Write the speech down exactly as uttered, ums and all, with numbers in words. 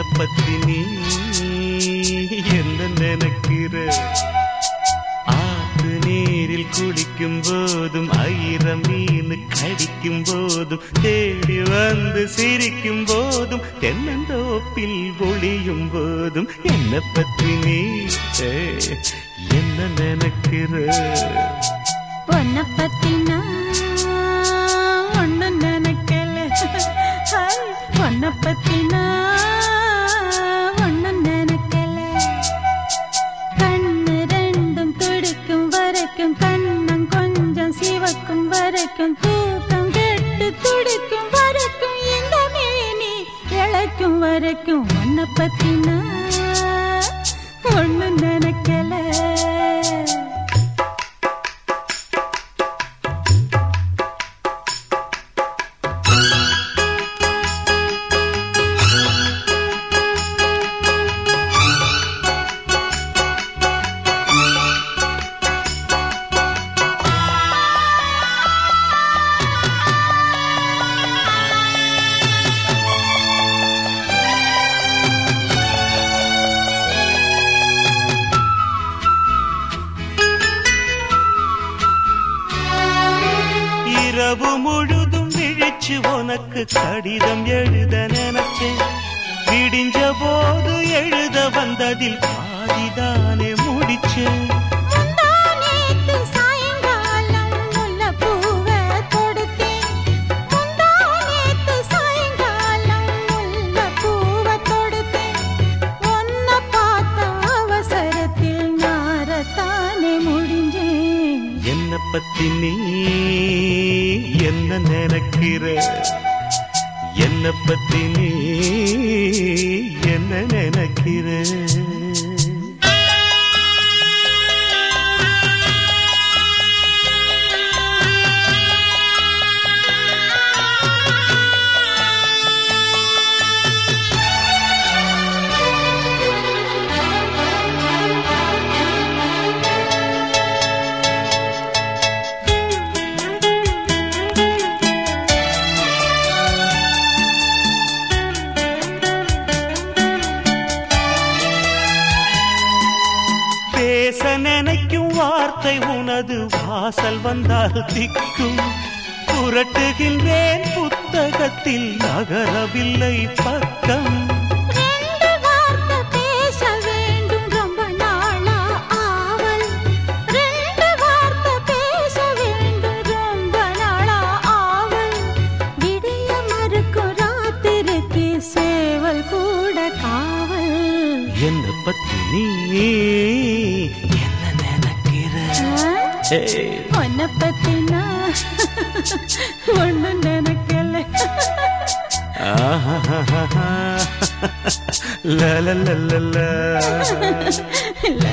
பத்தி நீ என்ன நினைக்கிற? ஆத்து நீரில் குளிக்கும் போதும் ஆயிரம் மீன் கடிக்கும் போதும் தேடி வந்து சிரிக்கும் போதும் தென்னந்தோப்பில் ஒளியும் போதும் என்ன பத்தி நீ என்ன நினைக்கிற? உன்னை பத்தி நான் ஒண்ணு நினைக்கல. உன்னை பத்தி நான் ஒண்ணு நினைக்கல. கண்ணு ரெண்டும் துடிக்கும் வரைக்கும் கண்ணம் கொஞ்சம் சிவக்கும் வரைக்கும் தூக்கம் கெட்டு துடிக்கும் வரைக்கும் இந்த மேனி இழைக்கும் வரைக்கும் உன்னை பத்தி நான் ஒண்ணு நினைக்கல. இரவு முழுதும் விழிச்சு உனக்கு கடிதம் எழுத நினைச்சேன். விடிஞ்ச போது எழுத வந்ததில் பாதிதானே முடிச்சேன். என்ன பத்தி நீ என்ன நினைக்கிற? என்ன பத்தி நீ என்ன நினைக்கிற? பேச நினைக்கும் வார்த்தை உனது வாசல் வந்தால் திக்கும். புரட்டுகின்றேன் புத்தகத்தில் நகரவில்லை பக்கம். என்ன பத்தி நீ என்ன நினைக்கிற? உன்னை பத்தி நான் ஒண்ணு நினைக்கல. லா லா லா லா